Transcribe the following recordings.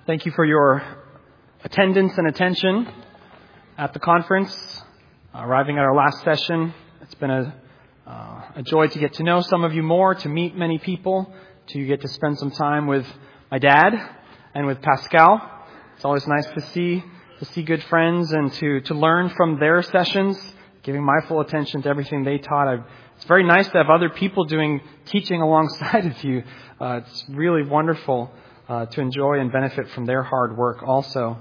Thank you for your attendance and attention at the conference, arriving at our last session. It's been a joy to get to know some of you more, to meet many people, to get to spend some time with my dad and with Pascal. It's always nice to see good friends and to learn from their sessions, giving my full attention to everything they taught. It's very nice to have other people teaching alongside of you. It's really wonderful to enjoy and benefit from their hard work also.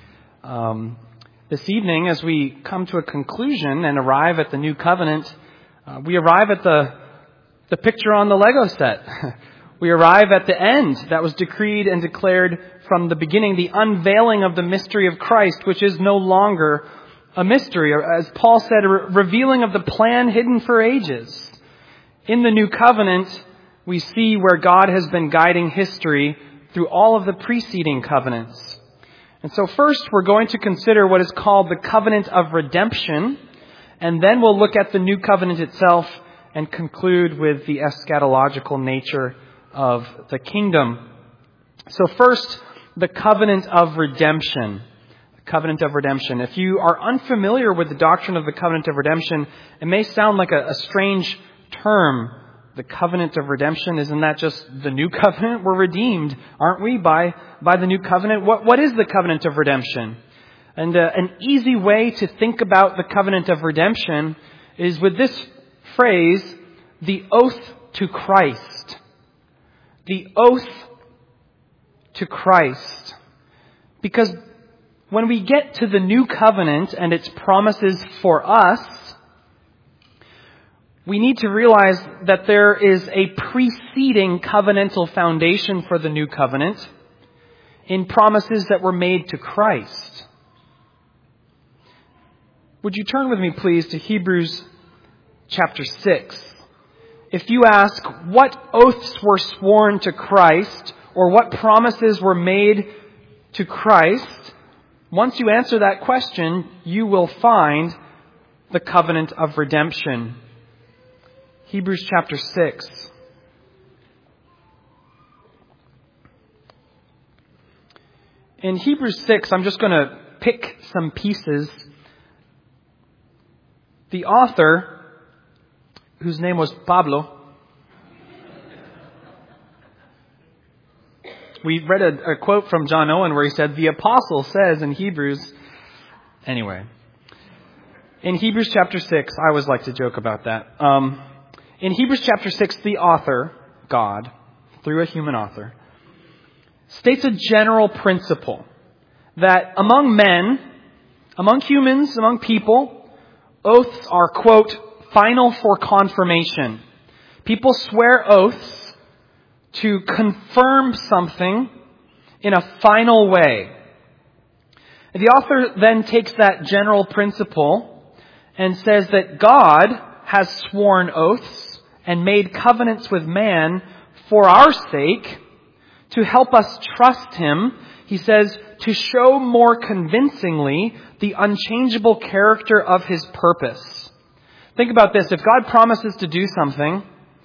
This evening, as we come to a conclusion and arrive at the New Covenant, we arrive at the picture on the Lego set. We arrive at the end that was decreed and declared from the beginning, the unveiling of the mystery of Christ, which is no longer a mystery, or as Paul said, a revealing of the plan hidden for ages. In the New Covenant, we see where God has been guiding history through all of the preceding covenants. And so first, we're going to consider what is called the covenant of redemption, and then we'll look at the New Covenant itself and conclude with the eschatological nature of the kingdom. So first, the covenant of redemption. The covenant of redemption. If you are unfamiliar with the doctrine of the covenant of redemption, it may sound like a strange term. The covenant of redemption, isn't that just the new covenant? We're redeemed, aren't we, by the new covenant? What is the covenant of redemption? And an easy way to think about the covenant of redemption is with this phrase, the oath to Christ. The oath to Christ. Because when we get to the new covenant and its promises for us, we need to realize that there is a preceding covenantal foundation for the new covenant in promises that were made to Christ. Would you turn with me, please, to Hebrews chapter 6? If you ask what oaths were sworn to Christ or what promises were made to Christ, once you answer that question, you will find the covenant of redemption. Hebrews chapter 6. In Hebrews 6, I'm just going to pick some pieces. The author, whose name was Pablo, we read a quote from John Owen where he said, the apostle says in Hebrews, anyway, in Hebrews chapter 6, I always like to joke about that. In Hebrews chapter 6, the author, God, through a human author, states a general principle that among men, among humans, among people, oaths are, quote, final for confirmation. People swear oaths to confirm something in a final way. And the author then takes that general principle and says that God has sworn oaths and made covenants with man for our sake to help us trust Him. He says, to show more convincingly the unchangeable character of His purpose. Think about this. If God promises to do something,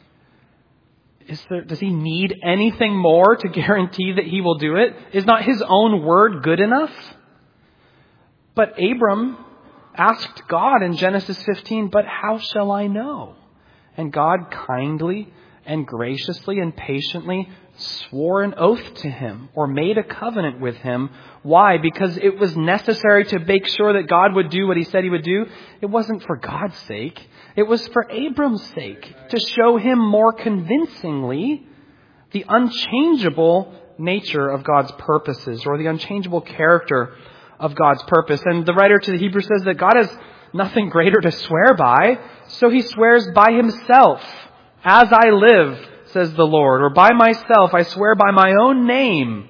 does He need anything more to guarantee that He will do it? Is not His own word good enough? But Abram asked God in Genesis 15, but how shall I know? And God kindly and graciously and patiently swore an oath to him or made a covenant with him. Why? Because it was necessary to make sure that God would do what He said He would do. It wasn't for God's sake. It was for Abram's sake, to show him more convincingly the unchangeable nature of God's purposes, or the unchangeable character of God's purpose. And the writer to the Hebrews says that God has nothing greater to swear by, so He swears by Himself. As I live, says the Lord, or by myself, I swear by my own name.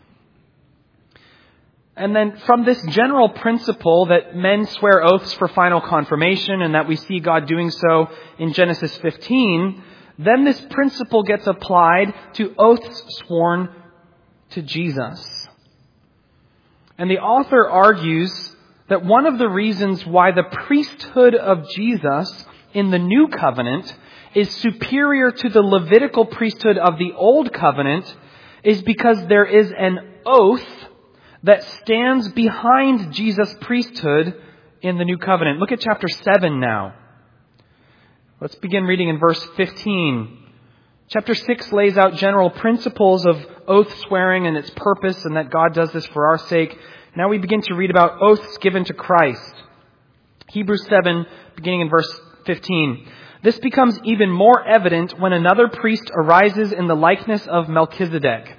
And then from this general principle that men swear oaths for final confirmation, and that we see God doing so in Genesis 15, then this principle gets applied to oaths sworn to Jesus. And the author argues that one of the reasons why the priesthood of Jesus in the New Covenant is superior to the Levitical priesthood of the Old Covenant is because there is an oath that stands behind Jesus' priesthood in the new covenant. Look at chapter 7 now. Let's begin reading in verse 15. Chapter 6 lays out general principles of oath swearing and its purpose, and that God does this for our sake. Now we begin to read about oaths given to Christ. Hebrews 7, beginning in verse 15. This becomes even more evident when another priest arises in the likeness of Melchizedek.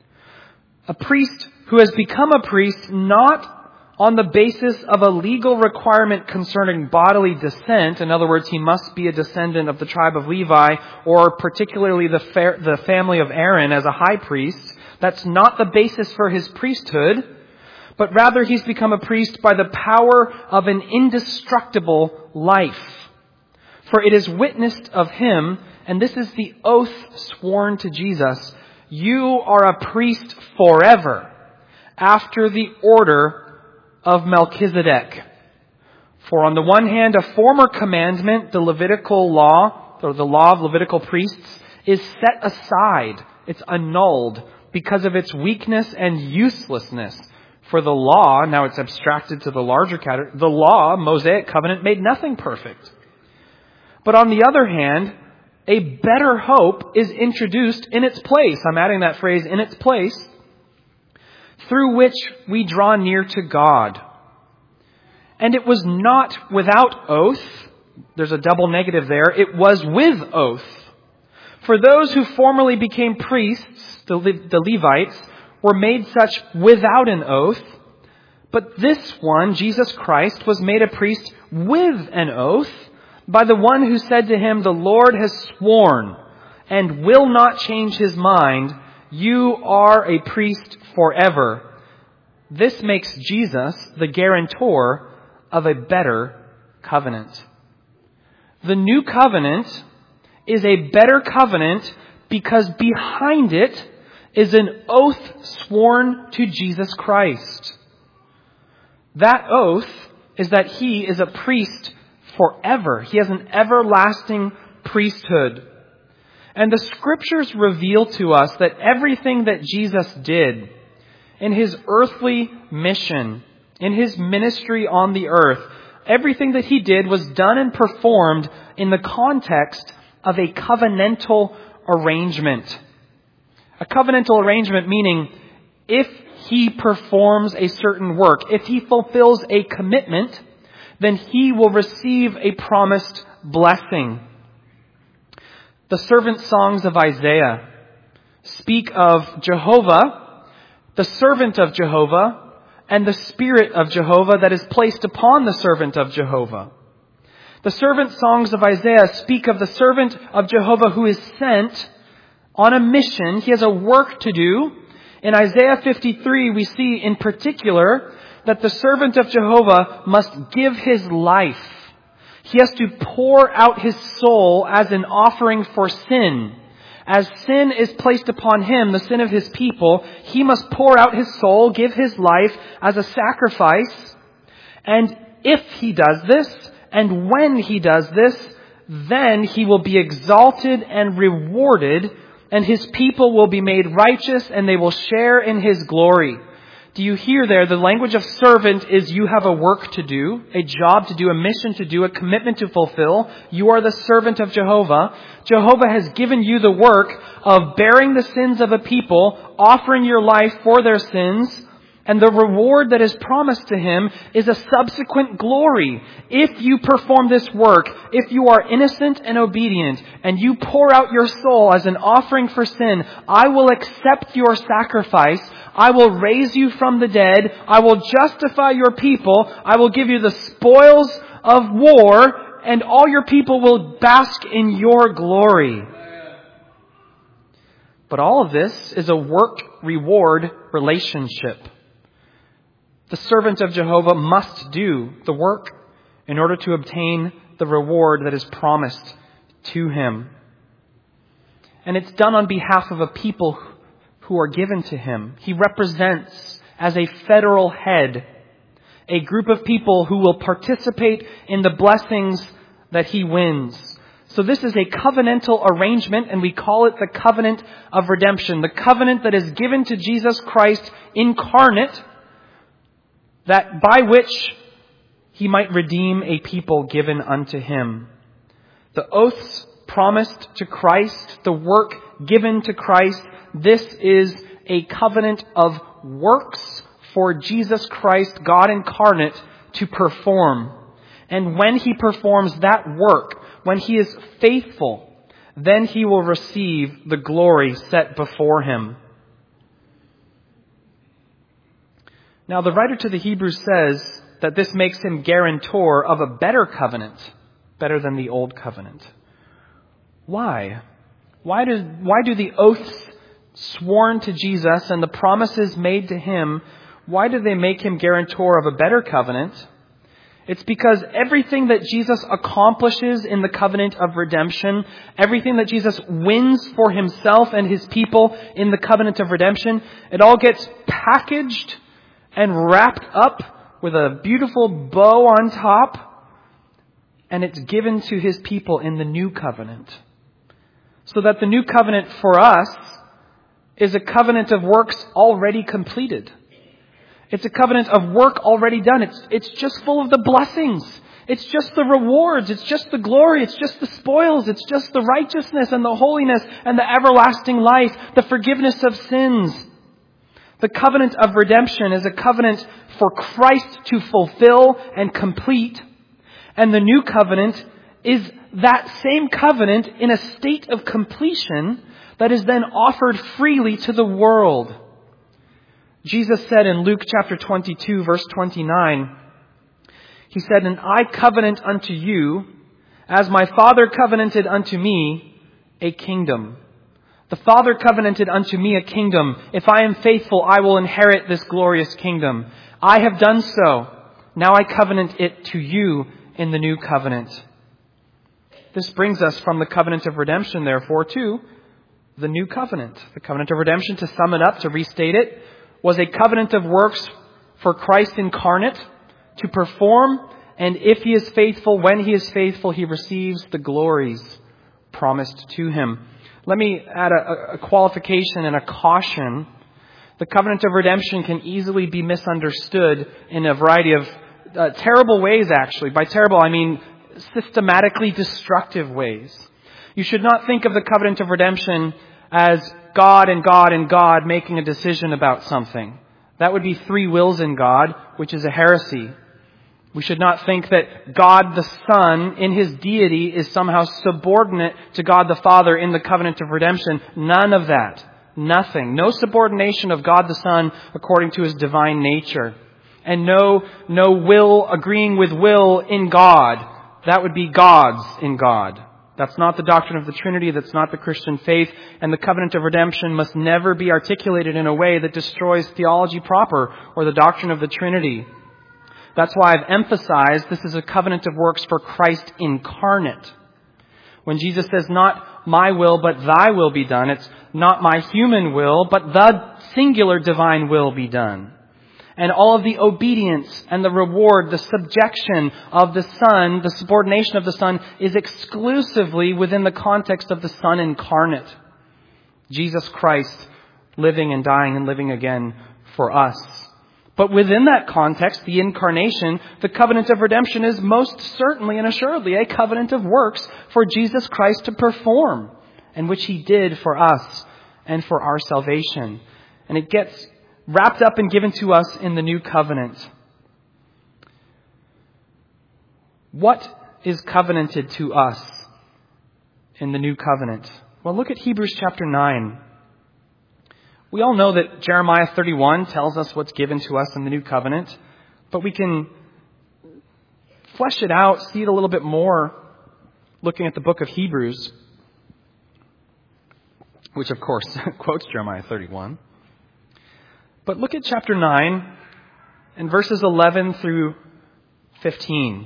A priest who has become a priest not on the basis of a legal requirement concerning bodily descent. In other words, he must be a descendant of the tribe of Levi, or particularly the family of Aaron as a high priest. That's not the basis for his priesthood, but rather he's become a priest by the power of an indestructible life. For it is witnessed of him, and this is the oath sworn to Jesus, you are a priest forever, after the order of Melchizedek. For on the one hand, a former commandment, the Levitical law, or the law of Levitical priests, is set aside. It's annulled because of its weakness and uselessness. For the law, now it's abstracted to the larger category, the law, Mosaic covenant, made nothing perfect. But on the other hand, a better hope is introduced in its place. I'm adding that phrase, in its place, through which we draw near to God. And it was not without oath. There's a double negative there. It was with oath. For those who formerly became priests, the Levites, were made such without an oath. But this one, Jesus Christ, was made a priest with an oath by the one who said to him, the Lord has sworn and will not change his mind. You are a priest forever. This makes Jesus the guarantor of a better covenant. The new covenant is a better covenant because behind it is an oath sworn to Jesus Christ. That oath is that he is a priest forever. He has an everlasting priesthood. And the Scriptures reveal to us that everything that Jesus did in his earthly mission, in his ministry on the earth, everything that he did was done and performed in the context of a covenantal arrangement. A covenantal arrangement meaning if he performs a certain work, if he fulfills a commitment, then he will receive a promised blessing. The servant songs of Isaiah speak of Jehovah, the servant of Jehovah, and the Spirit of Jehovah that is placed upon the servant of Jehovah. The servant songs of Isaiah speak of the servant of Jehovah who is sent on a mission. He has a work to do. In Isaiah 53, we see in particular that the servant of Jehovah must give his life. He has to pour out his soul as an offering for sin. As sin is placed upon him, the sin of his people, he must pour out his soul, give his life as a sacrifice. And if he does this, and when he does this, then he will be exalted and rewarded, and his people will be made righteous, and they will share in his glory. Do you hear there? The language of servant is you have a work to do, a job to do, a mission to do, a commitment to fulfill. You are the servant of Jehovah. Jehovah has given you the work of bearing the sins of a people, offering your life for their sins, and the reward that is promised to him is a subsequent glory. If you perform this work, if you are innocent and obedient, and you pour out your soul as an offering for sin, I will accept your sacrifice. I will raise you from the dead. I will justify your people. I will give you the spoils of war, and all your people will bask in your glory. But all of this is a work-reward relationship. The servant of Jehovah must do the work in order to obtain the reward that is promised to him. And it's done on behalf of a people who are given to him. He represents, as a federal head, a group of people who will participate in the blessings that he wins. So this is a covenantal arrangement, and we call it the covenant of redemption. The covenant that is given to Jesus Christ incarnate that by which he might redeem a people given unto him. The oaths promised to Christ, the work given to Christ, this is a covenant of works for Jesus Christ, God incarnate, to perform. And when he performs that work, when he is faithful, then he will receive the glory set before him. Now, the writer to the Hebrews says that this makes him guarantor of a better covenant, better than the old covenant. Why? Why do the oaths sworn to Jesus and the promises made to him, why do they make him guarantor of a better covenant? It's because everything that Jesus accomplishes in the covenant of redemption, everything that Jesus wins for himself and his people in the covenant of redemption, it all gets packaged and wrapped up with a beautiful bow on top, and it's given to his people in the new covenant. So that the new covenant for us is a covenant of works already completed. It's a covenant of work already done. It's just full of the blessings. It's just the rewards. It's just the glory. It's just the spoils. It's just the righteousness and the holiness and the everlasting life, the forgiveness of sins. The covenant of redemption is a covenant for Christ to fulfill and complete. And the new covenant is that same covenant in a state of completion that is then offered freely to the world. Jesus said in Luke chapter 22, verse 29, he said, "And I covenant unto you, as my Father covenanted unto me, a kingdom. The Father covenanted unto me a kingdom. If I am faithful, I will inherit this glorious kingdom. I have done so. Now I covenant it to you in the new covenant." This brings us from the covenant of redemption, therefore, to the new covenant. The covenant of redemption, to sum it up, to restate it, was a covenant of works for Christ incarnate to perform, and if he is faithful, when he is faithful, he receives the glories promised to him. Let me add a qualification and a caution. The covenant of redemption can easily be misunderstood in a variety of terrible ways, actually. By terrible, I mean systematically destructive ways. You should not think of the covenant of redemption as God and God and God making a decision about something. That would be three wills in God, which is a heresy. We should not think that God the Son in his deity is somehow subordinate to God the Father in the covenant of redemption. None of that. Nothing. No subordination of God the Son according to his divine nature. And no will agreeing with will in God. That would be gods in God. That's not the doctrine of the Trinity. That's not the Christian faith. And the covenant of redemption must never be articulated in a way that destroys theology proper or the doctrine of the Trinity. That's why I've emphasized this is a covenant of works for Christ incarnate. When Jesus says, "Not my will, but thy will be done," it's not my human will, but the singular divine will be done. And all of the obedience and the reward, the subjection of the Son, the subordination of the Son, is exclusively within the context of the Son incarnate. Jesus Christ living and dying and living again for us. But within that context, the incarnation, the covenant of redemption is most certainly and assuredly a covenant of works for Jesus Christ to perform, and which he did for us and for our salvation. And it gets wrapped up and given to us in the new covenant. What is covenanted to us in the new covenant? Well, look at Hebrews chapter 9. We all know that Jeremiah 31 tells us what's given to us in the new covenant, but we can flesh it out, see it a little bit more, looking at the book of Hebrews, which of course quotes Jeremiah 31. But look at chapter 9 and verses 11 through 15.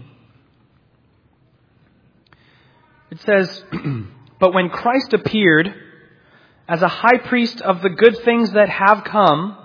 It says, "But when Christ appeared as a high priest of the good things that have come,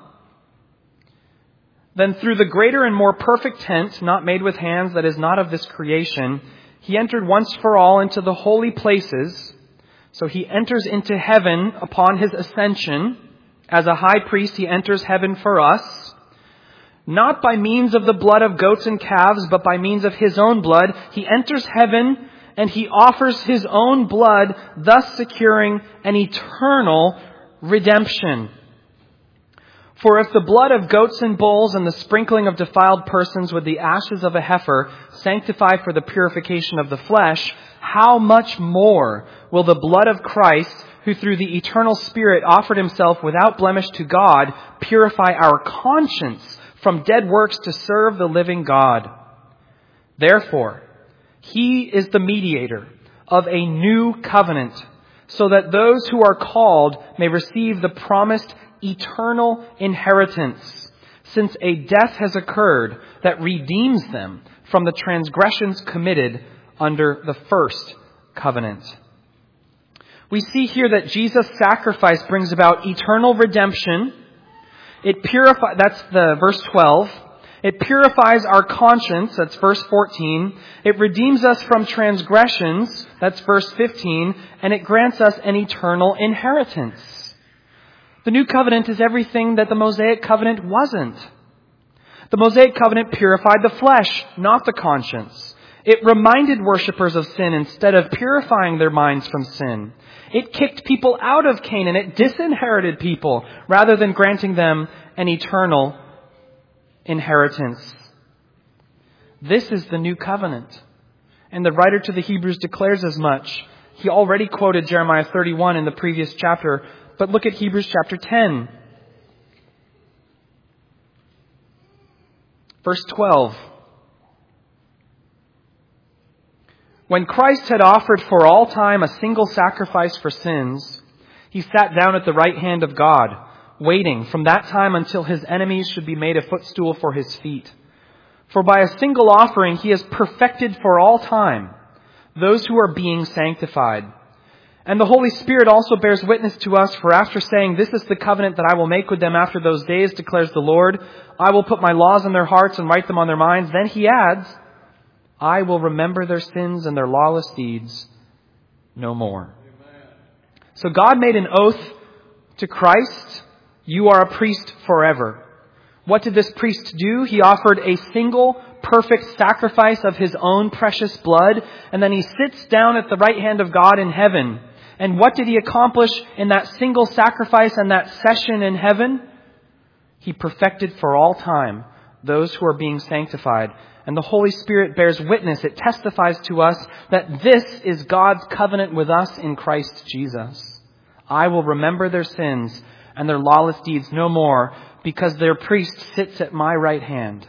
then through the greater and more perfect tent, not made with hands, that is not of this creation, he entered once for all into the holy places." So he enters into heaven upon his ascension. As a high priest, he enters heaven for us, not by means of the blood of goats and calves, but by means of his own blood. He enters heaven and he offers his own blood, thus securing an eternal redemption. For if the blood of goats and bulls and the sprinkling of defiled persons with the ashes of a heifer sanctify for the purification of the flesh, how much more will the blood of Christ, who through the eternal Spirit offered himself without blemish to God, purify our conscience from dead works to serve the living God? Therefore, he is the mediator of a new covenant, so that those who are called may receive the promised eternal inheritance, since a death has occurred that redeems them from the transgressions committed under the first covenant. We see here that Jesus' sacrifice brings about eternal redemption. It purifies, that's the verse 12. It purifies our conscience, that's verse 14. It redeems us from transgressions, that's verse 15. And it grants us an eternal inheritance. The new covenant is everything that the Mosaic covenant wasn't. The Mosaic covenant purified the flesh, not the conscience. It reminded worshippers of sin instead of purifying their minds from sin. It kicked people out of Canaan. It disinherited people rather than granting them an eternal inheritance. This is the new covenant. And the writer to the Hebrews declares as much. He already quoted Jeremiah 31 in the previous chapter, but look at Hebrews chapter 10. Verse 12. When Christ had offered for all time a single sacrifice for sins, he sat down at the right hand of God, waiting from that time until his enemies should be made a footstool for his feet. For by a single offering he has perfected for all time those who are being sanctified. And the Holy Spirit also bears witness to us, for after saying, "This is the covenant that I will make with them after those days, declares the Lord. I will put my laws in their hearts and write them on their minds." Then he adds, "I will remember their sins and their lawless deeds no more." Amen. So God made an oath to Christ. You are a priest forever. What did this priest do? He offered a single perfect sacrifice of his own precious blood, and then he sits down at the right hand of God in heaven. And what did he accomplish in that single sacrifice and that session in heaven? He perfected for all time those who are being sanctified. And the Holy Spirit bears witness. It testifies to us that this is God's covenant with us in Christ Jesus. I will remember their sins and their lawless deeds no more, because their priest sits at my right hand.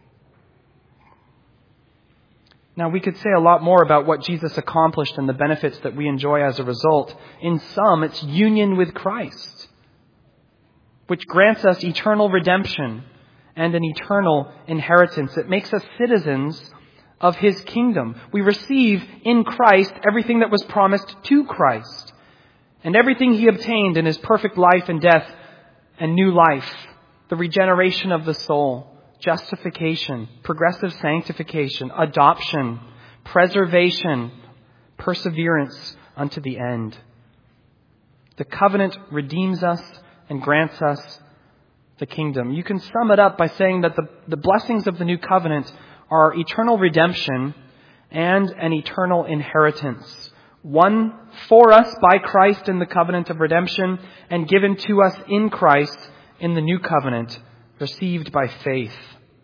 Now, we could say a lot more about what Jesus accomplished and the benefits that we enjoy as a result. In sum, it's union with Christ, which grants us eternal redemption and an eternal inheritance. It makes us citizens of his kingdom. We receive in Christ everything that was promised to Christ, and everything he obtained in his perfect life and death and new life: the regeneration of the soul, justification, progressive sanctification, adoption, preservation, perseverance unto the end. The covenant redeems us and grants us the kingdom. You can sum it up by saying that the blessings of the new covenant are eternal redemption and an eternal inheritance. Won for us by Christ in the covenant of redemption, and given to us in Christ in the new covenant, received by faith.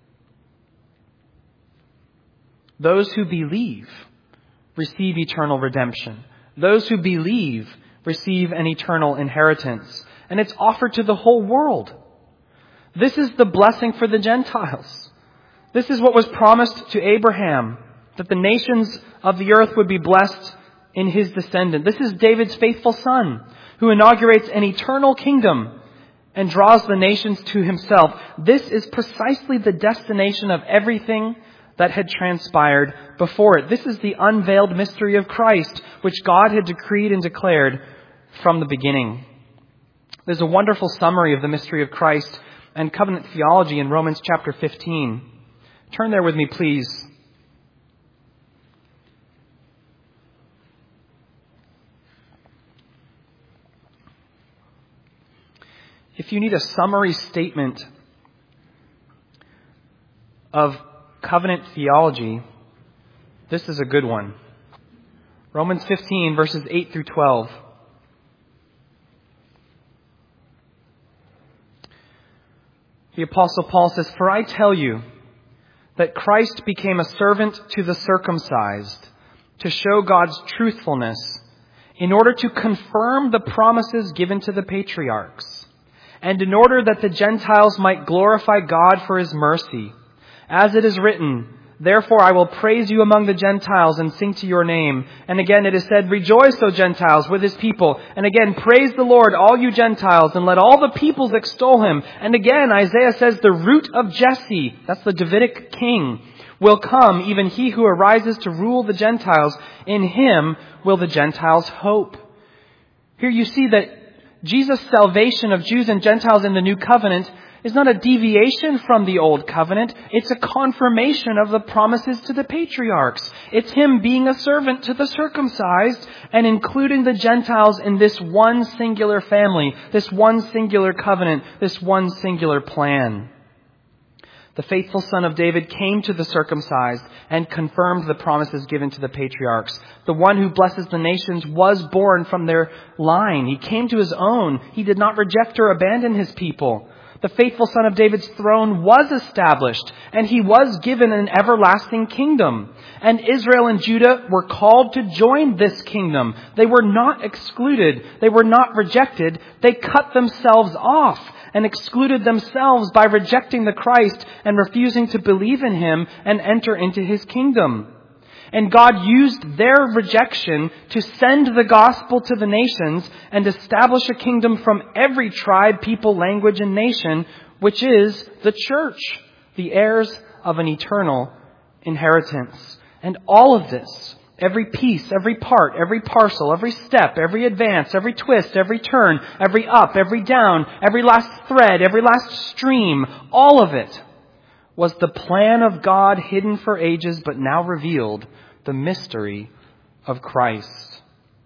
Those who believe receive eternal redemption. Those who believe receive an eternal inheritance. And it's offered to the whole world. This is the blessing for the Gentiles. This is what was promised to Abraham, that the nations of the earth would be blessed in his descendant. This is David's faithful son, who inaugurates an eternal kingdom and draws the nations to himself. This is precisely the destination of everything that had transpired before it. This is the unveiled mystery of Christ, which God had decreed and declared from the beginning. There's a wonderful summary of the mystery of Christ and covenant theology in Romans chapter 15. Turn there with me, please. If you need a summary statement of covenant theology, this is a good one. Romans 15, verses 8 through 12. The Apostle Paul says, "For I tell you that Christ became a servant to the circumcised to show God's truthfulness, in order to confirm the promises given to the patriarchs, and in order that the Gentiles might glorify God for His mercy. As it is written, 'Therefore I will praise you among the Gentiles and sing to your name.' And again it is said, 'Rejoice, O Gentiles, with His people.' And again, 'Praise the Lord, all you Gentiles, and let all the peoples extol Him.' And again, Isaiah says, 'The root of Jesse,'" that's the Davidic king, "'will come, even He who arises to rule the Gentiles. In Him will the Gentiles hope.'" Here you see that Jesus' salvation of Jews and Gentiles in the New Covenant is not a deviation from the Old Covenant. It's a confirmation of the promises to the patriarchs. It's Him being a servant to the circumcised and including the Gentiles in this one singular family, this one singular covenant, this one singular plan. The faithful Son of David came to the circumcised and confirmed the promises given to the patriarchs. The one who blesses the nations was born from their line. He came to His own. He did not reject or abandon His people. The faithful Son of David's throne was established, and He was given an everlasting kingdom. And Israel and Judah were called to join this kingdom. They were not excluded. They were not rejected. They cut themselves off and excluded themselves by rejecting the Christ and refusing to believe in Him and enter into His kingdom. And God used their rejection to send the gospel to the nations and establish a kingdom from every tribe, people, language, and nation, which is the church, the heirs of an eternal inheritance. And all of this, every piece, every part, every parcel, every step, every advance, every twist, every turn, every up, every down, every last thread, every last stream, all of it was the plan of God hidden for ages but now revealed, the mystery of Christ.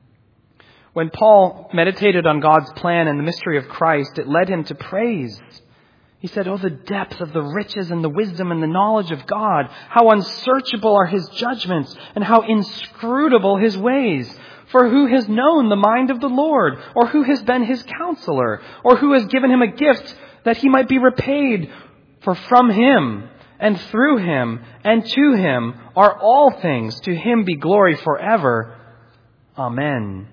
When Paul meditated on God's plan and the mystery of Christ, it led him to praise. He said, "Oh, the depth of the riches and the wisdom and the knowledge of God! How unsearchable are His judgments and how inscrutable His ways! For who has known the mind of the Lord? Or who has been His counselor? Or who has given Him a gift that He might be repaid? For from Him and through Him and to Him are all things. To Him be glory forever. Amen."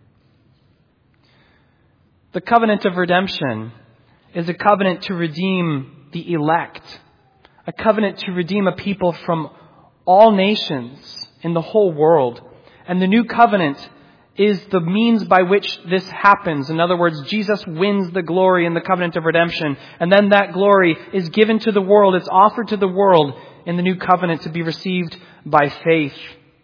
The covenant of redemption is a covenant to redeem the elect, a covenant to redeem a people from all nations in the whole world. And the new covenant is the means by which this happens. In other words, Jesus wins the glory in the covenant of redemption, and then that glory is given to the world. It's offered to the world in the new covenant to be received by faith.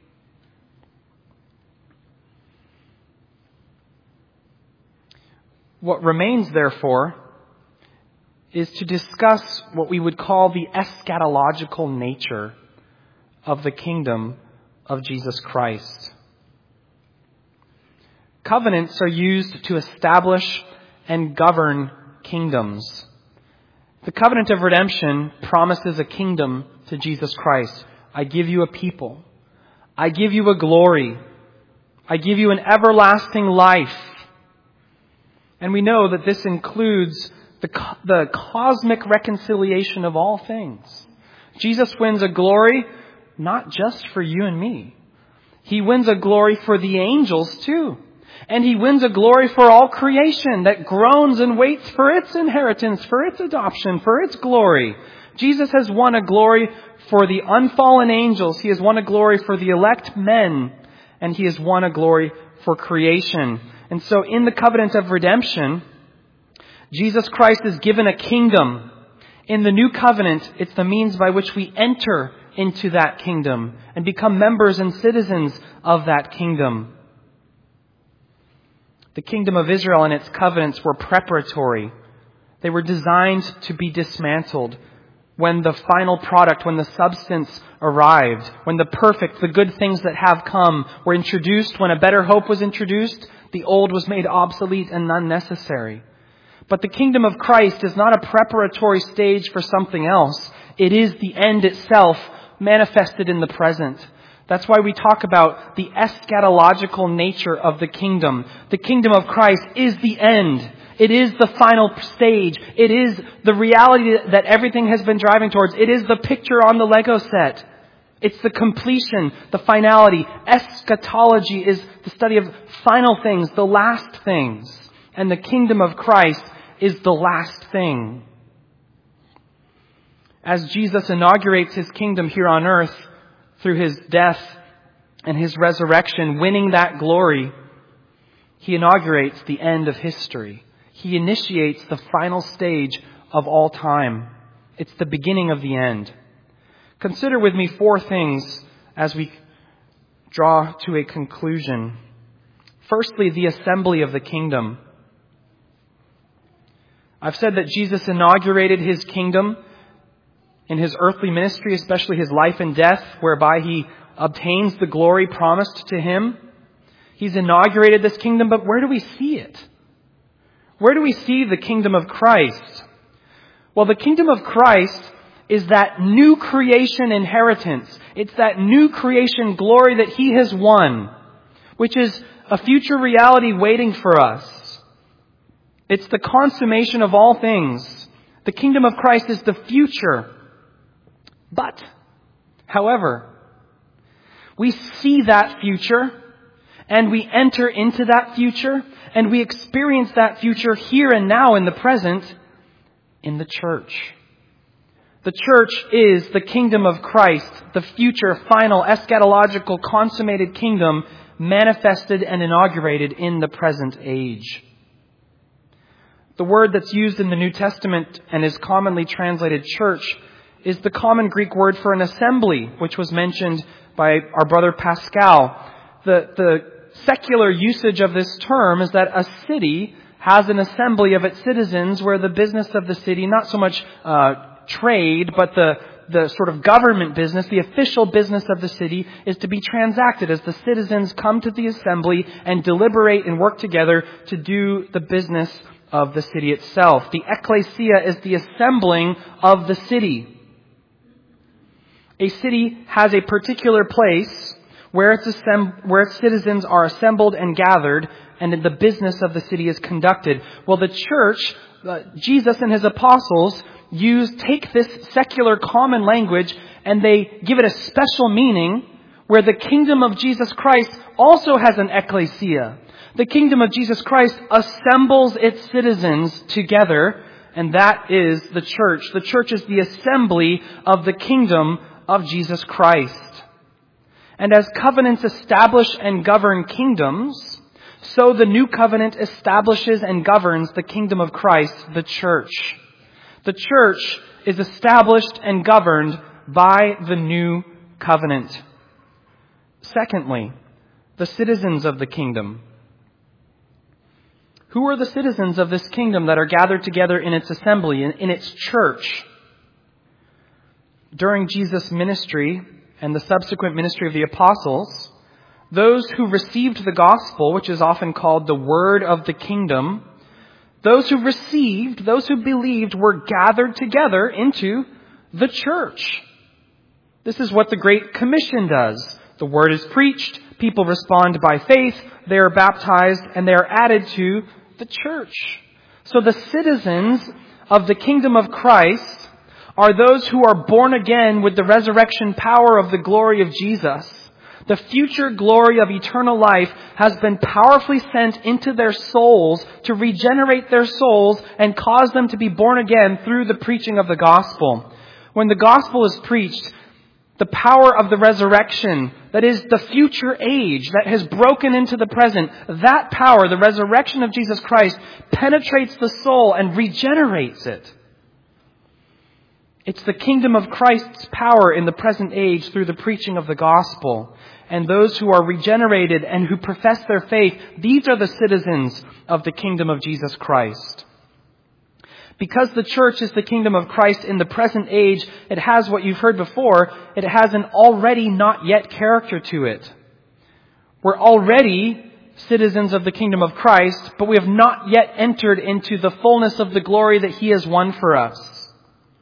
What remains, therefore, is to discuss what we would call the eschatological nature of the kingdom of Jesus Christ. Covenants are used to establish and govern kingdoms. The covenant of redemption promises a kingdom to Jesus Christ. I give you a people. I give you a glory. I give you an everlasting life. And we know that this includes the cosmic reconciliation of all things. Jesus wins a glory not just for you and me. He wins a glory for the angels too. And He wins a glory for all creation that groans and waits for its inheritance, for its adoption, for its glory. Jesus has won a glory for the unfallen angels. He has won a glory for the elect men. And He has won a glory for creation. And so in the covenant of redemption, Jesus Christ is given a kingdom. In the new covenant, it's the means by which we enter into that kingdom and become members and citizens of that kingdom. The kingdom of Israel and its covenants were preparatory. They were designed to be dismantled when the final product, when the substance arrived, when the perfect, the good things that have come were introduced, when a better hope was introduced, the old was made obsolete and unnecessary. But the kingdom of Christ is not a preparatory stage for something else. It is the end itself manifested in the present. That's why we talk about the eschatological nature of the kingdom. The kingdom of Christ is the end. It is the final stage. It is the reality that everything has been driving towards. It is the picture on the Lego set. It's the completion, the finality. Eschatology is the study of final things, the last things. And the kingdom of Christ is the last thing. As Jesus inaugurates His kingdom here on earth through His death and His resurrection, winning that glory, He inaugurates the end of history. He initiates the final stage of all time. It's the beginning of the end. Consider with me 4 things as we draw to a conclusion. Firstly, the assembly of the kingdom. I've said that Jesus inaugurated His kingdom in His earthly ministry, especially His life and death, whereby He obtains the glory promised to Him. He's inaugurated this kingdom, but where do we see it? Where do we see the kingdom of Christ? Well, the kingdom of Christ is that new creation inheritance. It's that new creation glory that He has won, which is a future reality waiting for us. It's the consummation of all things. The kingdom of Christ is the future. But, however, we see that future and we enter into that future and we experience that future here and now in the present in the church. The church is the kingdom of Christ, the future, final, eschatological, consummated kingdom manifested and inaugurated in the present age. The word that's used in the New Testament and is commonly translated church is the common Greek word for an assembly, which was mentioned by our brother Pascal. The secular usage of this term is that a city has an assembly of its citizens where the business of the city, not so much trade, but the sort of government business, the official business of the city, is to be transacted as the citizens come to the assembly and deliberate and work together to do the business of the city itself. The ecclesia is the assembling of the city. A city has a particular place where its citizens are assembled and gathered, and the business of the city is conducted. Well, the church, Jesus and His apostles, take this secular common language and they give it a special meaning where the kingdom of Jesus Christ also has an ecclesia. The kingdom of Jesus Christ assembles its citizens together, and that is the church. The church is the assembly of the kingdom of Jesus Christ. And as covenants establish and govern kingdoms, so the new covenant establishes and governs the kingdom of Christ, the church. The church is established and governed by the new covenant. Secondly, the citizens of the kingdom. Who are the citizens of this kingdom that are gathered together in its assembly, in its church? During Jesus' ministry and the subsequent ministry of the apostles, those who received the gospel, which is often called the word of the kingdom, those who believed were gathered together into the church. This is what the Great Commission does. The word is preached, people respond by faith, they are baptized, and they are added to the church. So the citizens of the kingdom of Christ are those who are born again with the resurrection power of the glory of Jesus. The future glory of eternal life has been powerfully sent into their souls to regenerate their souls and cause them to be born again through the preaching of the gospel. When the gospel is preached, the power of the resurrection, that is the future age that has broken into the present, that power, the resurrection of Jesus Christ, penetrates the soul and regenerates it. It's the kingdom of Christ's power in the present age through the preaching of the gospel. And those who are regenerated and who profess their faith, these are the citizens of the kingdom of Jesus Christ. Because the church is the kingdom of Christ in the present age, it has what you've heard before, it has an already not yet character to it. We're already citizens of the kingdom of Christ, but we have not yet entered into the fullness of the glory that He has won for us.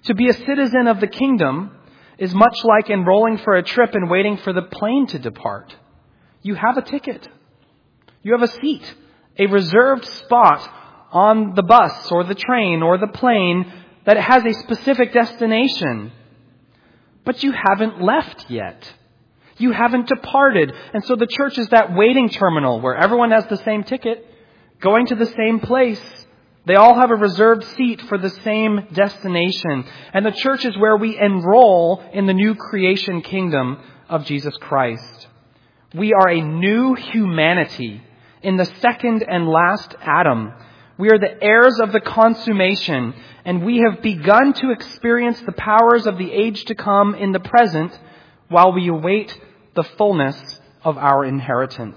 To be a citizen of the kingdom is much like enrolling for a trip and waiting for the plane to depart. You have a ticket. You have a seat, a reserved spot on the bus or the train or the plane that has a specific destination. But you haven't left yet. You haven't departed. And so the church is that waiting terminal where everyone has the same ticket, going to the same place. They all have a reserved seat for the same destination. And the church is where we enroll in the new creation kingdom of Jesus Christ. We are a new humanity in the second and last Adam. We are the heirs of the consummation, and we have begun to experience the powers of the age to come in the present while we await the fullness of our inheritance.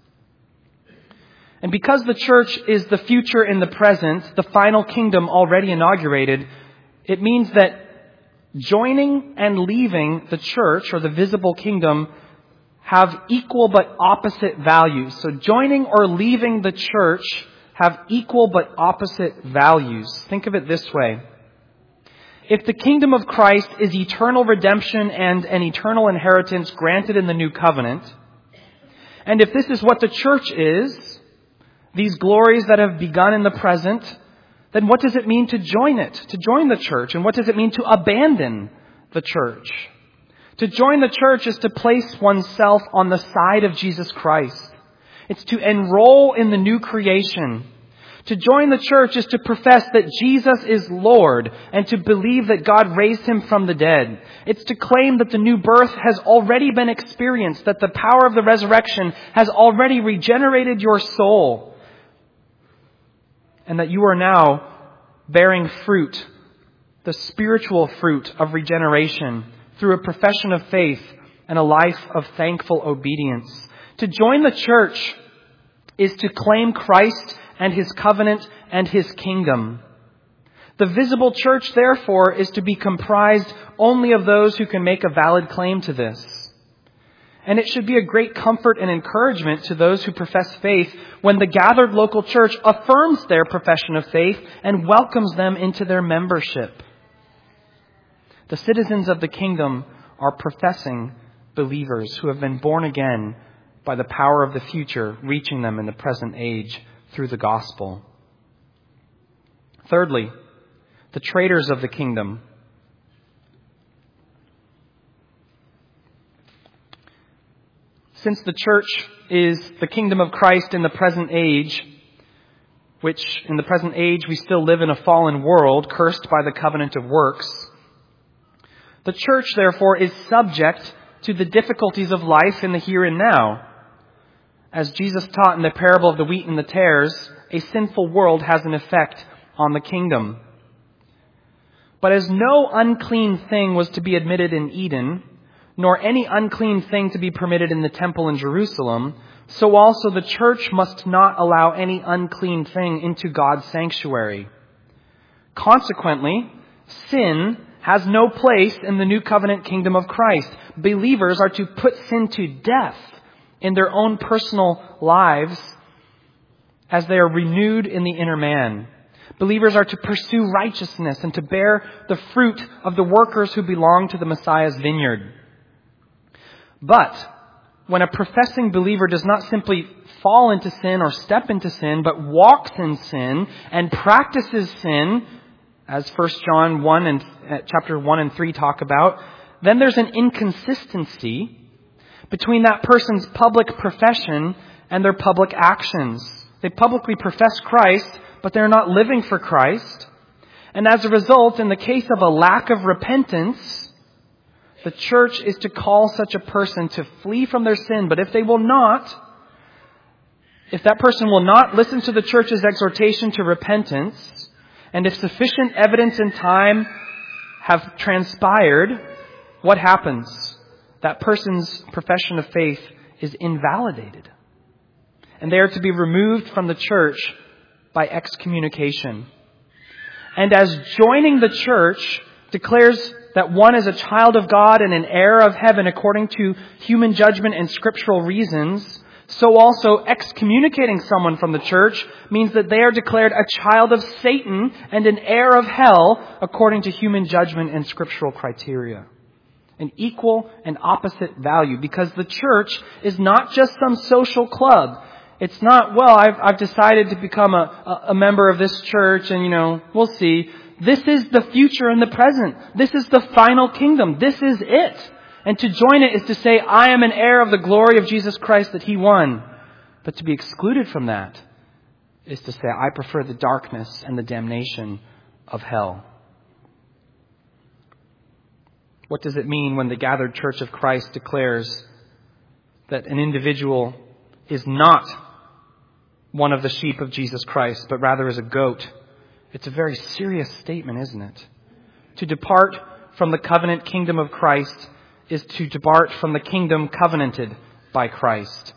And because the church is the future in the present, the final kingdom already inaugurated, it means that joining and leaving the church or the visible kingdom have equal but opposite values. So joining or leaving the church have equal but opposite values. Think of it this way. If the kingdom of Christ is eternal redemption and an eternal inheritance granted in the new covenant, and if this is what the church is, these glories that have begun in the present, then what does it mean to join it, to join the church? And what does it mean to abandon the church? To join the church is to place oneself on the side of Jesus Christ. It's to enroll in the new creation. To join the church is to profess that Jesus is Lord and to believe that God raised him from the dead. It's to claim that the new birth has already been experienced, that the power of the resurrection has already regenerated your soul, and that you are now bearing fruit, the spiritual fruit of regeneration, through a profession of faith and a life of thankful obedience. To join the church is to claim Christ and his covenant and his kingdom. The visible church, therefore, is to be comprised only of those who can make a valid claim to this. And it should be a great comfort and encouragement to those who profess faith when the gathered local church affirms their profession of faith and welcomes them into their membership. The citizens of the kingdom are professing believers who have been born again by the power of the future reaching them in the present age through the gospel. Thirdly, the traitors of the kingdom. Since the church is the kingdom of Christ in the present age, which in the present age we still live in a fallen world cursed by the covenant of works, the church, therefore, is subject to the difficulties of life in the here and now. As Jesus taught in the parable of the wheat and the tares, a sinful world has an effect on the kingdom. But as no unclean thing was to be admitted in Eden, nor any unclean thing to be permitted in the temple in Jerusalem, so also the church must not allow any unclean thing into God's sanctuary. Consequently, sin has no place in the new covenant kingdom of Christ. Believers are to put sin to death in their own personal lives as they are renewed in the inner man. Believers are to pursue righteousness and to bear the fruit of the workers who belong to the Messiah's vineyard. But when a professing believer does not simply fall into sin or step into sin, but walks in sin and practices sin, as 1 John 1 and chapter 1 and 3 talk about, then there's an inconsistency between that person's public profession and their public actions. They publicly profess Christ, but they're not living for Christ. And as a result, in the case of a lack of repentance, the church is to call such a person to flee from their sin. But if that person will not listen to the church's exhortation to repentance, and if sufficient evidence and time have transpired, what happens? That person's profession of faith is invalidated. And they are to be removed from the church by excommunication. And as joining the church declares that one is a child of God and an heir of heaven according to human judgment and scriptural reasons, So also excommunicating someone from the church means that they are declared a child of Satan and an heir of hell according to human judgment and scriptural criteria. An equal and opposite value, because the church is not just some social club. It's not, well, I've decided to become a member of this church and, we'll see. This is the future and the present. This is the final kingdom. This is it. And to join it is to say, I am an heir of the glory of Jesus Christ that He won. But to be excluded from that is to say, I prefer the darkness and the damnation of hell. What does it mean when the gathered church of Christ declares that an individual is not one of the sheep of Jesus Christ, but rather is a goat? It's a very serious statement, isn't it? To depart from the covenant kingdom of Christ is to depart from the kingdom covenanted by Christ.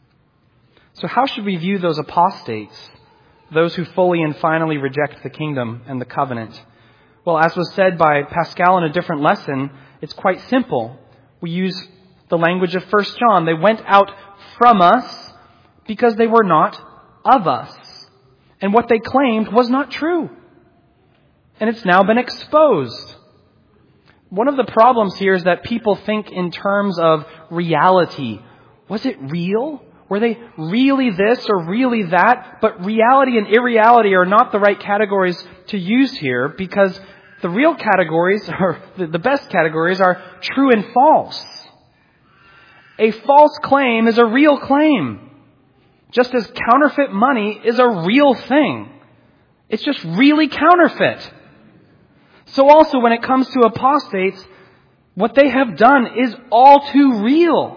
So how should we view those apostates, those who fully and finally reject the kingdom and the covenant? Well, as was said by Pascal in a different lesson, it's quite simple. We use the language of 1 John. They went out from us because they were not of us. And what they claimed was not true. And it's now been exposed. One of the problems here is that people think in terms of reality. Was it real? Were they really this or really that? But reality and irreality are not the right categories to use here, because the real categories, or the best categories, are true and false. A false claim is a real claim. Just as counterfeit money is a real thing. It's just really counterfeit. So also when it comes to apostates, what they have done is all too real.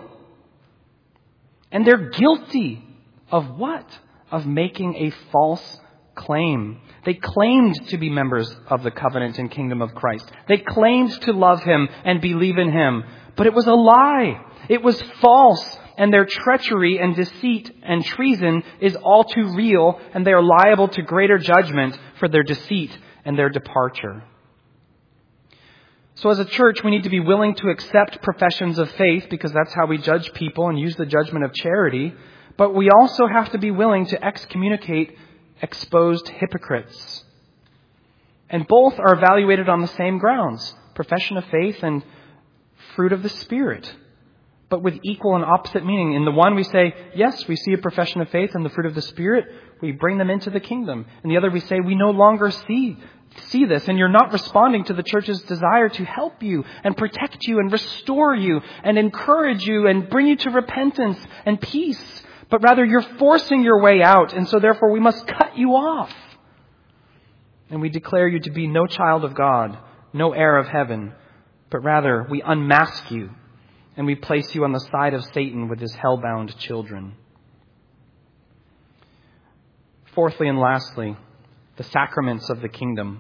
And they're guilty of what? Of making a false claim. They claimed to be members of the covenant and kingdom of Christ. They claimed to love Him and believe in Him. But it was a lie. It was false. And their treachery and deceit and treason is all too real, and they are liable to greater judgment for their deceit and their departure. So as a church, we need to be willing to accept professions of faith, because that's how we judge people and use the judgment of charity. But we also have to be willing to excommunicate exposed hypocrites. And both are evaluated on the same grounds: profession of faith and fruit of the Spirit, but with equal and opposite meaning. In the one we say, yes, we see a profession of faith and the fruit of the Spirit, we bring them into the kingdom. In the other we say, we no longer see this, and you're not responding to the church's desire to help you and protect you and restore you and encourage you and bring you to repentance and peace, but rather you're forcing your way out, and so therefore we must cut you off. And we declare you to be no child of God, no heir of heaven, but rather we unmask you and we place you on the side of Satan with his hell-bound children. Fourthly and lastly, the sacraments of the kingdom.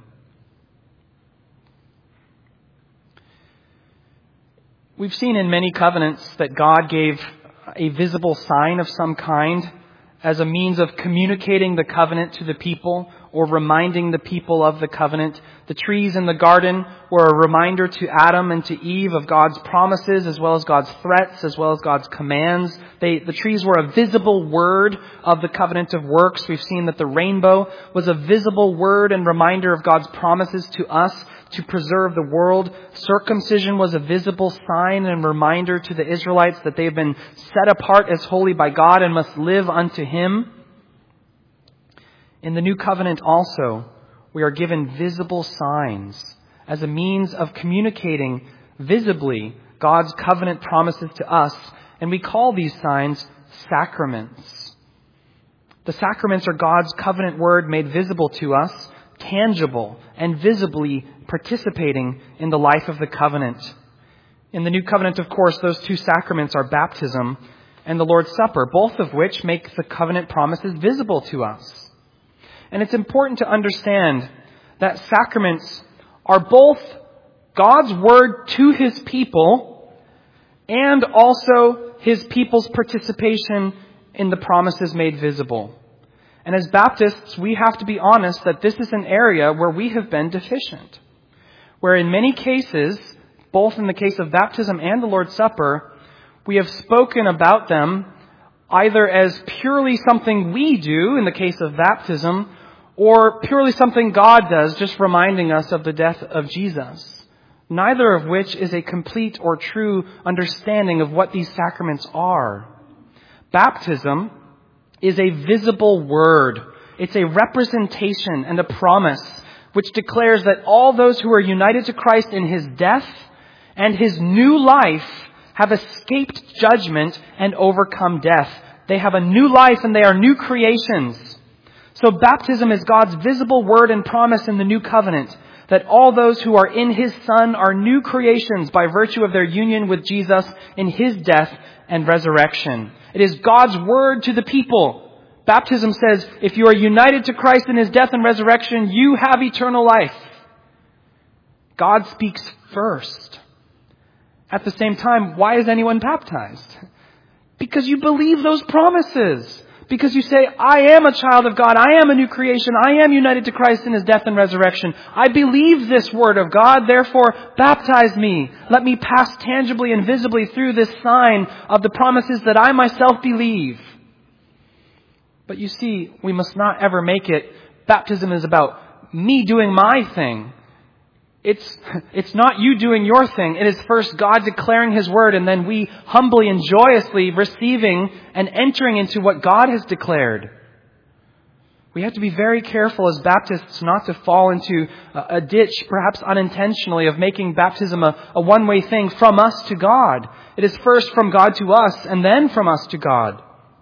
We've seen in many covenants that God gave a visible sign of some kind as a means of communicating the covenant to the people or reminding the people of the covenant. The trees in the garden were a reminder to Adam and to Eve of God's promises, as well as God's threats, as well as God's commands. The trees were a visible word of the covenant of works. We've seen that the rainbow was a visible word and reminder of God's promises to us to preserve the world. Circumcision was a visible sign and reminder to the Israelites that they have been set apart as holy by God and must live unto Him. In the new covenant also, we are given visible signs as a means of communicating visibly God's covenant promises to us, and we call these signs sacraments. The sacraments are God's covenant word made visible to us, tangible and visibly participating in the life of the covenant. In the new covenant, of course, those two sacraments are baptism and the Lord's Supper, both of which make the covenant promises visible to us. And it's important to understand that sacraments are both God's word to His people and also His people's participation in the promises made visible. And as Baptists, we have to be honest that this is an area where we have been deficient. Where in many cases, both in the case of baptism and the Lord's Supper, we have spoken about them either as purely something we do in the case of baptism, or purely something God does, just reminding us of the death of Jesus. Neither of which is a complete or true understanding of what these sacraments are. Baptism is a visible word. It's a representation and a promise which declares that all those who are united to Christ in His death and His new life have escaped judgment and overcome death. They have a new life and they are new creations. So baptism is God's visible word and promise in the new covenant that all those who are in His Son are new creations by virtue of their union with Jesus in His death and resurrection. It is God's word to the people. Baptism says, if you are united to Christ in His death and resurrection, you have eternal life. God speaks first. At the same time, why is anyone baptized? Because you believe those promises. Because you say, I am a child of God. I am a new creation. I am united to Christ in His death and resurrection. I believe this word of God. Therefore, baptize me. Let me pass tangibly and visibly through this sign of the promises that I myself believe. But you see, we must not ever make it, baptism is about me doing my thing. It's not you doing your thing. It is first God declaring His word and then we humbly and joyously receiving and entering into what God has declared. We have to be very careful as Baptists not to fall into a ditch, perhaps unintentionally, of making baptism a one-way thing from us to God. It is first from God to us and then from us to God.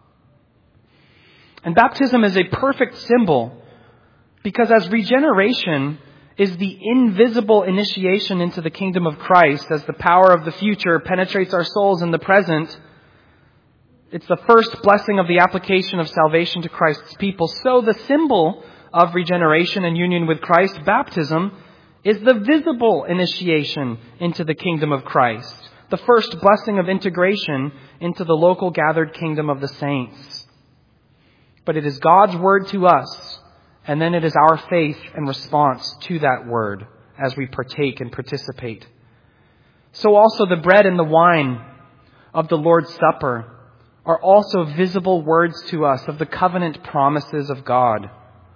And baptism is a perfect symbol because as regeneration is the invisible initiation into the kingdom of Christ as the power of the future penetrates our souls in the present. It's the first blessing of the application of salvation to Christ's people. So the symbol of regeneration and union with Christ, baptism, is the visible initiation into the kingdom of Christ. The first blessing of integration into the local gathered kingdom of the saints. But it is God's word to us. And then it is our faith and response to that word as we partake and participate. So also the bread and the wine of the Lord's Supper are also visible words to us of the covenant promises of God.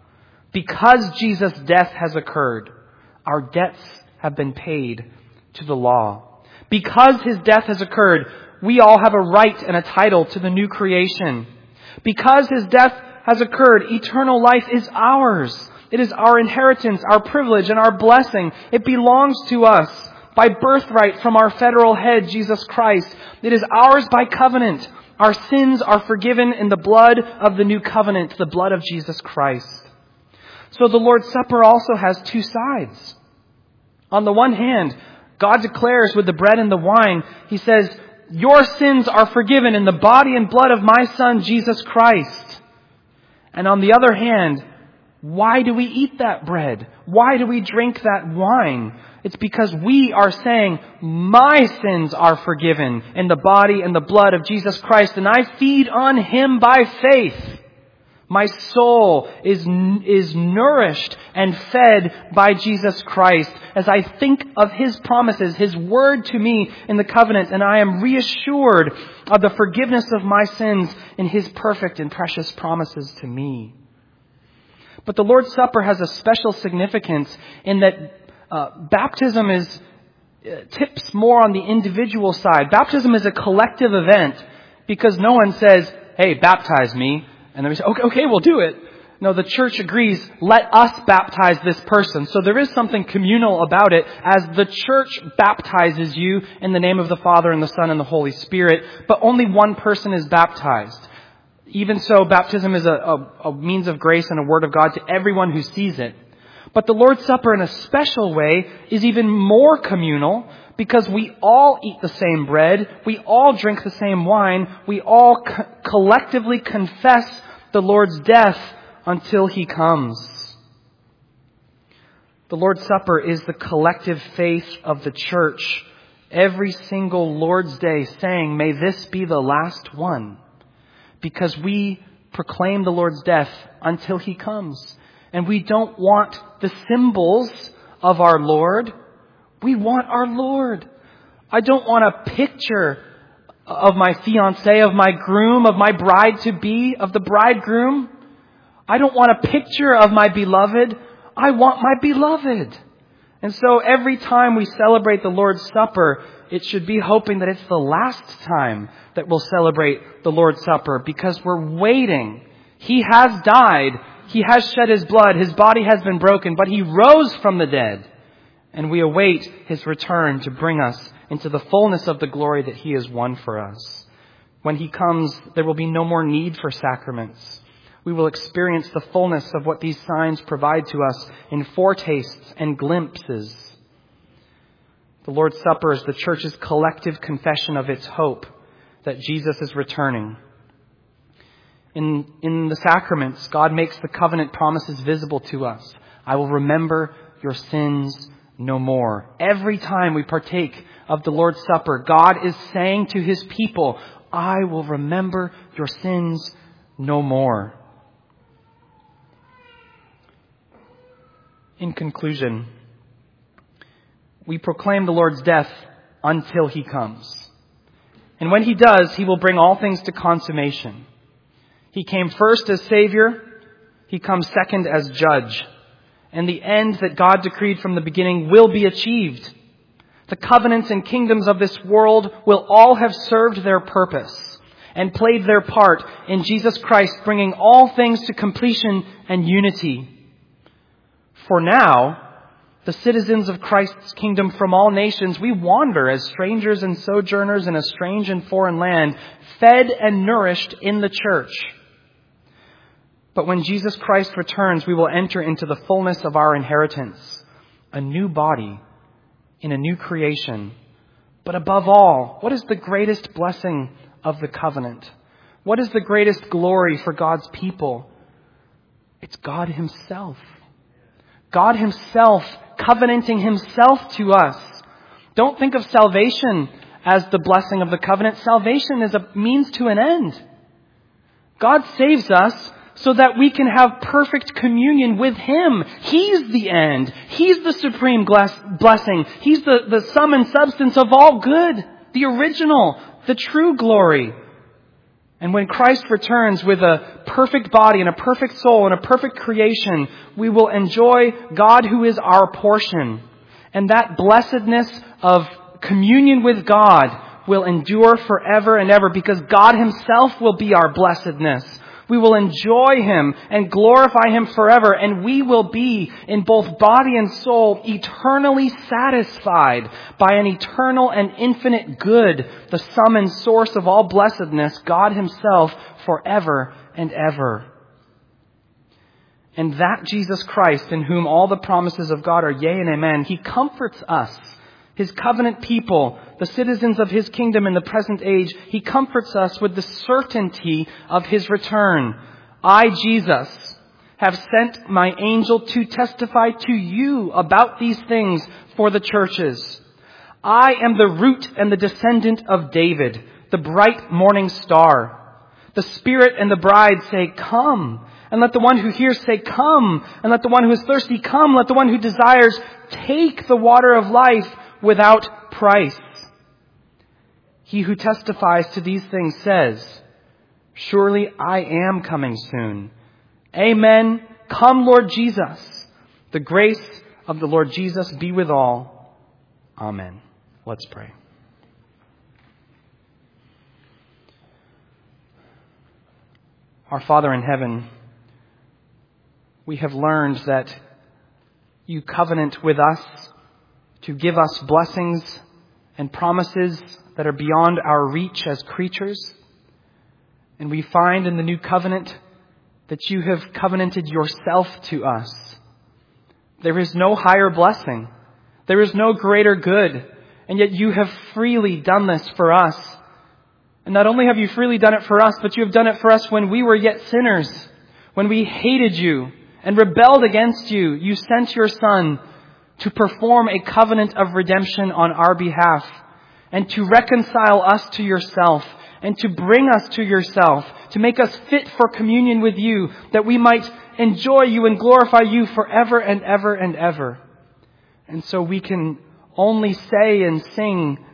Because Jesus' death has occurred, our debts have been paid to the law. Because His death has occurred, we all have a right and a title to the new creation. Because His death has occurred, eternal life is ours. It is our inheritance, our privilege, and our blessing. It belongs to us by birthright from our federal head, Jesus Christ. It is ours by covenant. Our sins are forgiven in the blood of the new covenant, the blood of Jesus Christ. So the Lord's Supper also has two sides. On the one hand, God declares with the bread and the wine, He says, your sins are forgiven in the body and blood of my Son, Jesus Christ. And on the other hand, why do we eat that bread? Why do we drink that wine? It's because we are saying, my sins are forgiven in the body and the blood of Jesus Christ, and I feed on Him by faith. My soul is nourished and fed by Jesus Christ as I think of His promises, His word to me in the covenant, and I am reassured of the forgiveness of my sins in His perfect and precious promises to me. But the Lord's Supper has a special significance in that baptism tips more on the individual side. Baptism is a collective event because no one says, hey, baptize me. And then we say, okay, we'll do it. No, the church agrees, let us baptize this person. So there is something communal about it as the church baptizes you in the name of the Father and the Son and the Holy Spirit, but only one person is baptized. Even so, baptism is a means of grace and a word of God to everyone who sees it. But the Lord's Supper in a special way is even more communal because we all eat the same bread, we all drink the same wine, we all collectively confess the Lord's death until He comes. The Lord's Supper is the collective faith of the church. Every single Lord's Day saying, may this be the last one. Because we proclaim the Lord's death until He comes. And we don't want the symbols of our Lord. We want our Lord. I don't want a picture of my fiancé, of my groom, of my bride-to-be, of the bridegroom. I don't want a picture of my beloved. I want my beloved. And so every time we celebrate the Lord's Supper, it should be hoping that it's the last time that we'll celebrate the Lord's Supper, because we're waiting. He has died. He has shed His blood. His body has been broken, but He rose from the dead. And we await His return to bring us into the fullness of the glory that He has won for us. When He comes, there will be no more need for sacraments. We will experience the fullness of what these signs provide to us in foretastes and glimpses. The Lord's Supper is the Church's collective confession of its hope that Jesus is returning. In the sacraments, God makes the covenant promises visible to us. I will remember your sins no more. Every time we partake of the Lord's Supper, God is saying to His people, I will remember your sins no more. In conclusion, we proclaim the Lord's death until He comes. And when He does, He will bring all things to consummation. He came first as Savior. He comes second as Judge. And the end that God decreed from the beginning will be achieved. The covenants and kingdoms of this world will all have served their purpose and played their part in Jesus Christ bringing all things to completion and unity. For now, the citizens of Christ's kingdom from all nations, we wander as strangers and sojourners in a strange and foreign land, fed and nourished in the church. But when Jesus Christ returns, we will enter into the fullness of our inheritance, a new body in a new creation. But above all, what is the greatest blessing of the covenant? What is the greatest glory for God's people? It's God Himself. God Himself covenanting Himself to us. Don't think of salvation as the blessing of the covenant. Salvation is a means to an end. God saves us so that we can have perfect communion with Him. He's the end. He's the supreme blessing. He's the sum and substance of all good, the original, the true glory. And when Christ returns with a perfect body and a perfect soul and a perfect creation, we will enjoy God who is our portion. And that blessedness of communion with God will endure forever and ever, because God Himself will be our blessedness. We will enjoy Him and glorify Him forever, and we will be, in both body and soul, eternally satisfied by an eternal and infinite good, the sum and source of all blessedness, God Himself, forever and ever. And that Jesus Christ, in whom all the promises of God are yea and amen, He comforts us, His covenant people, the citizens of His kingdom in the present age. He comforts us with the certainty of His return. I, Jesus, have sent my angel to testify to you about these things for the churches. I am the root and the descendant of David, the bright morning star. The Spirit and the bride say, come. And let the one who hears say, come. And let the one who is thirsty come. Let the one who desires take the water of life without price. He who testifies to these things says, surely I am coming soon. Amen. Come, Lord Jesus. The grace of the Lord Jesus be with all. Amen. Let's pray. Our Father in heaven, we have learned that you covenant with us to give us blessings and promises that are beyond our reach as creatures. And we find in the new covenant that you have covenanted yourself to us. There is no higher blessing. There is no greater good. And yet you have freely done this for us. And not only have you freely done it for us, but you have done it for us when we were yet sinners. When we hated you and rebelled against you, you sent your Son to perform a covenant of redemption on our behalf, and to reconcile us to yourself, and to bring us to yourself, to make us fit for communion with you, that we might enjoy you and glorify you forever and ever and ever. And so we can only say and sing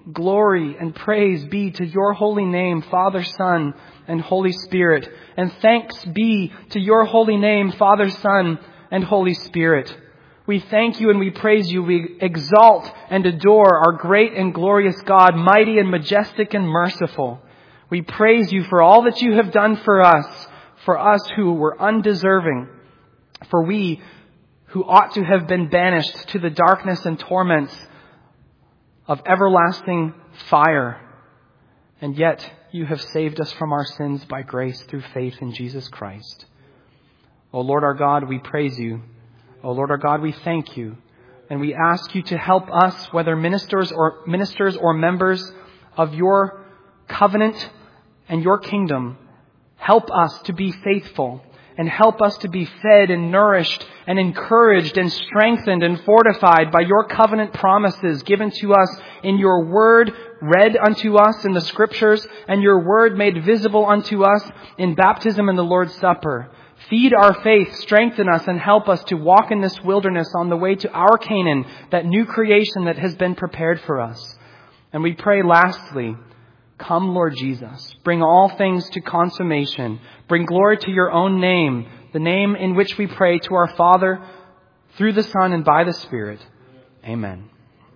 glory, and praise be to your holy name, Father, Son, and Holy Spirit. And thanks be to your holy name, Father, Son, and Holy Spirit. We thank you and we praise you. We exalt and adore our great and glorious God, mighty and majestic and merciful. We praise you for all that you have done for us who were undeserving, for we who ought to have been banished to the darkness and torments of everlasting fire. And yet you have saved us from our sins by grace through faith in Jesus Christ. O Lord our God, we praise you. O Lord our God, we thank you. And we ask you to help us, whether ministers or members of your covenant and your kingdom, help us to be faithful and help us to be fed and nourished and encouraged and strengthened and fortified by your covenant promises given to us in your word, read unto us in the scriptures, and your word made visible unto us in baptism and the Lord's Supper. Feed our faith, strengthen us, and help us to walk in this wilderness on the way to our Canaan, that new creation that has been prepared for us. And we pray lastly, come, Lord Jesus, bring all things to consummation. Bring glory to your own name, the name in which we pray to our Father, through the Son and by the Spirit. Amen.